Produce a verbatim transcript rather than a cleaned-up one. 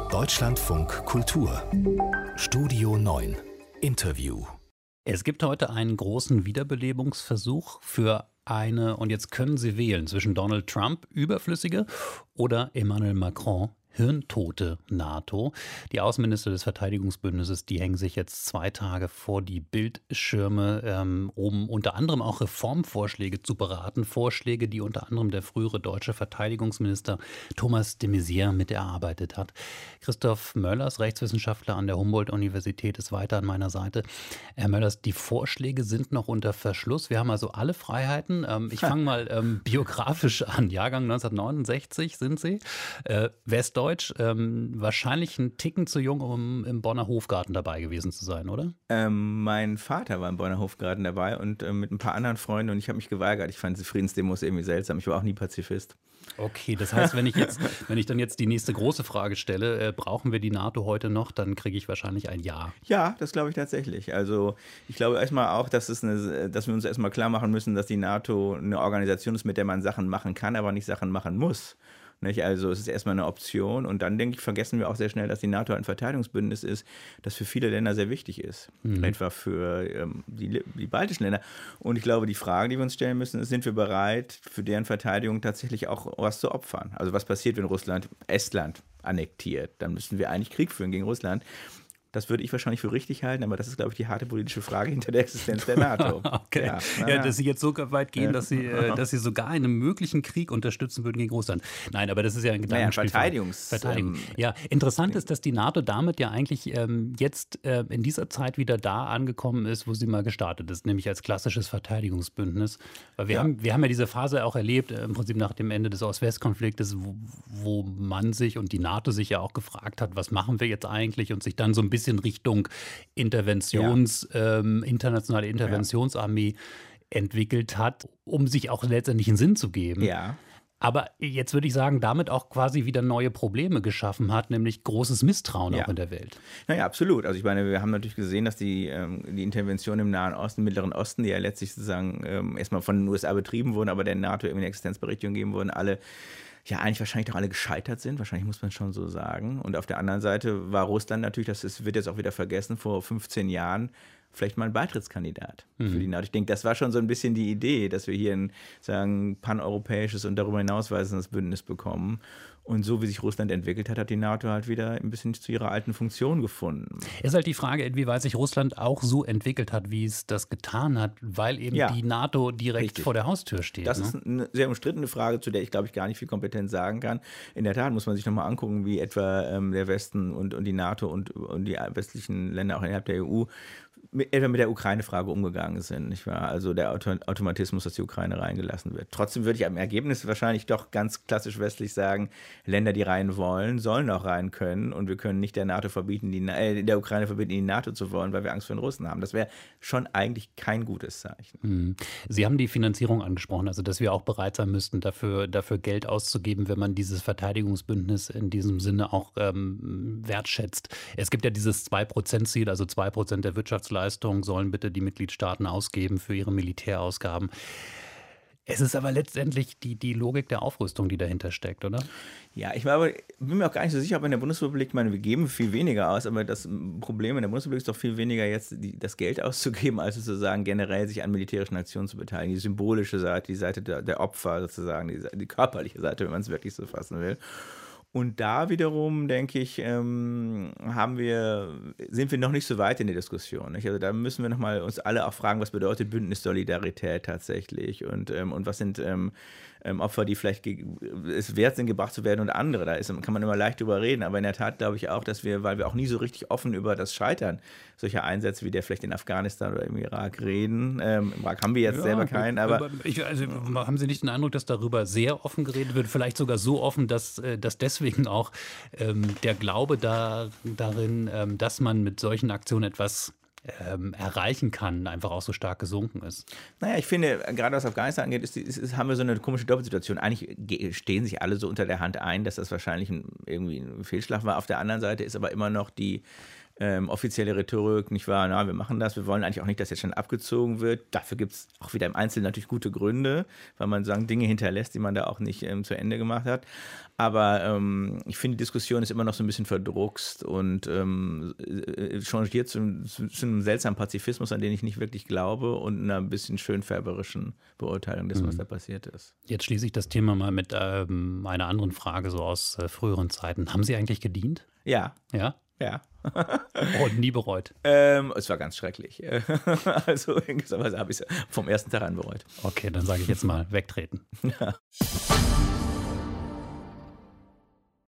Deutschlandfunk Kultur Studio neun Interview. Es gibt heute einen großen Wiederbelebungsversuch für eine, und jetzt können Sie wählen, zwischen Donald Trump, überflüssige, oder Emmanuel Macron, hirntote NATO. Die Außenminister des Verteidigungsbündnisses, die hängen sich jetzt zwei Tage vor die Bildschirme, ähm, um unter anderem auch Reformvorschläge zu beraten. Vorschläge, die unter anderem der frühere deutsche Verteidigungsminister Thomas de Maizière mit erarbeitet hat. Christoph Möllers, Rechtswissenschaftler an der Humboldt-Universität, ist weiter an meiner Seite. Herr Möllers, die Vorschläge sind noch unter Verschluss. Wir haben also alle Freiheiten. Ähm, ich fange mal ähm, biografisch an. Jahrgang neunzehnhundertneunundsechzig sind Sie. Äh, Westdeutsch. Deutsch, ähm, wahrscheinlich ein Ticken zu jung, um im Bonner Hofgarten dabei gewesen zu sein, oder? Ähm, mein Vater war im Bonner Hofgarten dabei und äh, mit ein paar anderen Freunden, und ich habe mich geweigert. Ich fand die Friedensdemos irgendwie seltsam. Ich war auch nie Pazifist. Okay, das heißt, wenn ich jetzt, wenn ich dann jetzt die nächste große Frage stelle, äh, brauchen wir die NATO heute noch, dann kriege ich wahrscheinlich ein Ja. Ja, das glaube ich tatsächlich. Also ich glaube erstmal auch, dass, es eine, dass wir uns erstmal klar machen müssen, dass die NATO eine Organisation ist, mit der man Sachen machen kann, aber nicht Sachen machen muss. Nicht? Also es ist erstmal eine Option, und dann, denke ich, vergessen wir auch sehr schnell, dass die NATO ein Verteidigungsbündnis ist, das für viele Länder sehr wichtig ist, mhm. etwa für ähm, die, die baltischen Länder. Und ich glaube, die Frage, die wir uns stellen müssen, ist, sind wir bereit, für deren Verteidigung tatsächlich auch was zu opfern? Also was passiert, wenn Russland Estland annektiert? Dann müssten wir eigentlich Krieg führen gegen Russland. Das würde ich wahrscheinlich für richtig halten, aber das ist, glaube ich, die harte politische Frage hinter der Existenz der NATO. Okay. Ja, ja, dass Sie jetzt so weit gehen, dass Sie, äh, dass Sie sogar einen möglichen Krieg unterstützen würden gegen Russland. Nein, aber das ist ja ein Gedankenspiel. Naja, Verteidigungs- Verteidigung. Ja, interessant ist, dass die NATO damit ja eigentlich ähm, jetzt äh, in dieser Zeit wieder da angekommen ist, wo sie mal gestartet ist, nämlich als klassisches Verteidigungsbündnis. Weil wir, ja. haben, wir haben ja diese Phase auch erlebt, äh, im Prinzip nach dem Ende des Ost-West-Konfliktes, wo, wo man sich und die NATO sich ja auch gefragt hat, was machen wir jetzt eigentlich, und sich dann so ein bisschen in Richtung Interventions, ja. ähm, internationale Interventionsarmee ja. entwickelt hat, um sich auch letztendlich einen Sinn zu geben. Ja. Aber jetzt würde ich sagen, damit auch quasi wieder neue Probleme geschaffen hat, nämlich großes Misstrauen ja. auch in der Welt. Naja, absolut. Also ich meine, wir haben natürlich gesehen, dass die, ähm, die Intervention im Nahen Osten, im Mittleren Osten, die ja letztlich sozusagen ähm, erstmal von den U S A betrieben wurden, aber der NATO irgendwie eine Existenzberechtigung geben wurden, alle ja eigentlich wahrscheinlich doch alle gescheitert sind, wahrscheinlich muss man schon so sagen. Und auf der anderen Seite war Russland natürlich, das ist, wird jetzt auch wieder vergessen, vor fünfzehn Jahren vielleicht mal ein Beitrittskandidat mhm. für die NATO. Ich denke, das war schon so ein bisschen die Idee, dass wir hier ein sagen, paneuropäisches und darüber hinaus weisendes Bündnis bekommen. Und so wie sich Russland entwickelt hat, hat die NATO halt wieder ein bisschen zu ihrer alten Funktion gefunden. Es ist halt die Frage, inwieweit sich Russland auch so entwickelt hat, wie es das getan hat, weil eben ja, die NATO direkt richtig. vor der Haustür steht. Das ne? ist eine sehr umstrittene Frage, zu der ich, glaube ich, gar nicht viel Kompetenz sagen kann. In der Tat muss man sich nochmal angucken, wie etwa ähm, der Westen und, und die NATO und, und die westlichen Länder auch innerhalb der E U mit, etwa mit der Ukraine-Frage umgegangen sind. Nicht wahr? Also der Auto- Automatismus, dass die Ukraine reingelassen wird. Trotzdem würde ich am Ergebnis wahrscheinlich doch ganz klassisch westlich sagen, Länder, die rein wollen, sollen auch rein können, und wir können nicht der NATO verbieten, die, äh, der Ukraine verbieten, in die NATO zu wollen, weil wir Angst vor den Russen haben. Das wäre schon eigentlich kein gutes Zeichen. Sie haben die Finanzierung angesprochen, also dass wir auch bereit sein müssten, dafür, dafür Geld auszugeben, wenn man dieses Verteidigungsbündnis in diesem Sinne auch ähm, wertschätzt. Es gibt ja dieses zwei Prozent Ziel, also zwei Prozent der Wirtschaftsleistung sollen bitte die Mitgliedstaaten ausgeben für ihre Militärausgaben. Es ist aber letztendlich die, die Logik der Aufrüstung, die dahinter steckt, oder? Ja, ich war aber, bin mir auch gar nicht so sicher, ob in der Bundesrepublik, ich meine, wir geben viel weniger aus, aber das Problem in der Bundesrepublik ist doch viel weniger jetzt die, das Geld auszugeben, als sozusagen generell sich an militärischen Aktionen zu beteiligen. Die symbolische Seite, die Seite der, der Opfer sozusagen, die, die körperliche Seite, wenn man es wirklich so fassen will. Und da wiederum, denke ich, ähm, haben wir, sind wir noch nicht so weit in der Diskussion. Nicht? Also da müssen wir nochmal uns alle auch fragen, was bedeutet Bündnissolidarität tatsächlich, und, ähm, und was sind ähm, ähm, Opfer, die vielleicht ge- es wert sind, gebracht zu werden, und andere. Da ist, kann man immer leicht drüber reden, aber in der Tat glaube ich auch, dass wir, weil wir auch nie so richtig offen über das Scheitern solcher Einsätze wie der vielleicht in Afghanistan oder im Irak reden. Ähm, Im Irak haben wir jetzt ja, selber keinen, aber... Ich, also, haben Sie nicht den Eindruck, dass darüber sehr offen geredet wird? Vielleicht sogar so offen, dass, dass deswegen auch ähm, der Glaube da, darin, ähm, dass man mit solchen Aktionen etwas ähm, erreichen kann, einfach auch so stark gesunken ist? Naja, ich finde, gerade was Afghanistan angeht, ist, ist, ist, haben wir so eine komische Doppelsituation. Eigentlich stehen sich alle so unter der Hand ein, dass das wahrscheinlich ein, irgendwie ein Fehlschlag war. Auf der anderen Seite ist aber immer noch die ähm, offizielle Rhetorik, nicht wahr? Na, wir machen das, wir wollen eigentlich auch nicht, dass jetzt schon abgezogen wird. Dafür gibt es auch wieder im Einzelnen natürlich gute Gründe, weil man sagen, Dinge hinterlässt, die man da auch nicht ähm, zu Ende gemacht hat. Aber ähm, ich finde, die Diskussion ist immer noch so ein bisschen verdruckst und ähm, äh, changiert zu, zu, zu einem seltsamen Pazifismus, an den ich nicht wirklich glaube, und einer ein bisschen schönfärberischen Beurteilung dessen, mhm. was da passiert ist. Jetzt schließe ich das Thema mal mit ähm, einer anderen Frage so aus äh, früheren Zeiten. Haben Sie eigentlich gedient? Ja. Ja? Ja. Und nie bereut? Ähm, es war ganz schrecklich. Also in gewisser Weise habe ich es vom ersten Tag an bereut. Okay, dann sage ich jetzt mal wegtreten. Ja.